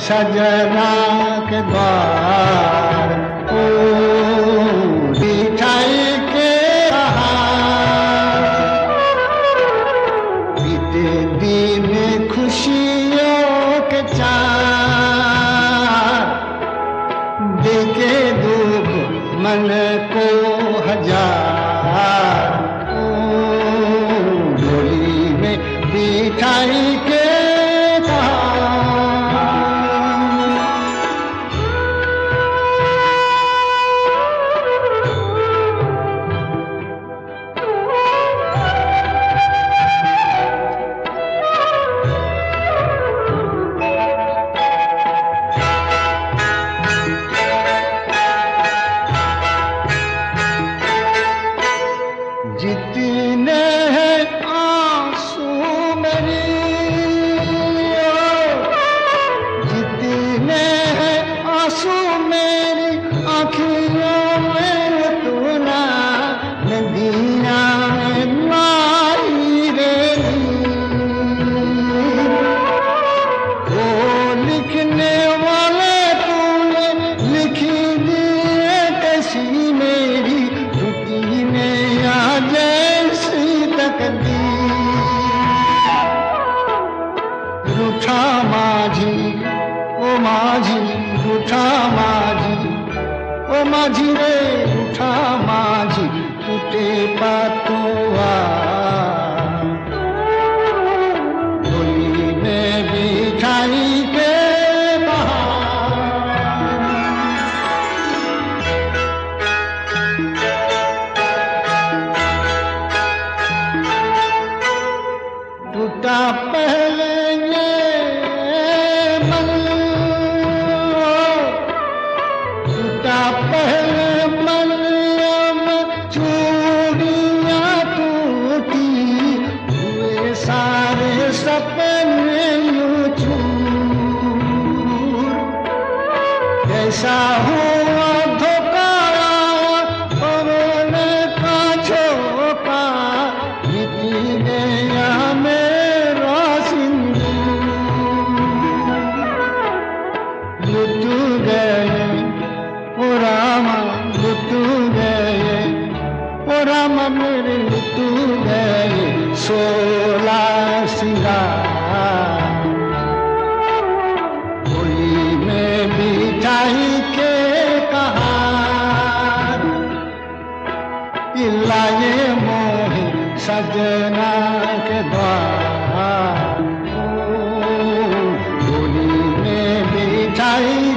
सजना के द्वार ओ मिठाई के बहार, बीते दिन खुशियों के चार, देखे दुख मन को हजार, डोली में मिठाई के जितने हैं आंसू मेरी, जितने हैं आंसू मेरी आँखियों में तू ना नदियाँ लाई रे, वो लिखने वाले तूने लिखी दिए कैसी मेरी टूटी ने जैसी तकदीर, रूठा माझी ओ माझी, रूठा माझी ओ माझी रे, रूठा माझी टूटे पातुआ, डोली में मिठाई के टूटा पहले ये मन, टूटा पहले मन में चूड़ियाँ टूटी, हुए सारे सपने यूं चूर, कैसा हुआ धोखा पवने का झोंका, मिटी गया लुट गए ओ रामा, लुट गए ओ रामा मेरे, लुट गए 16 सिंगार, होली में मिठाई के कहार, लाए मोहे सजना के द्वार, होली में मिठाई